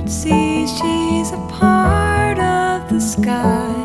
could see she's a part of the sky.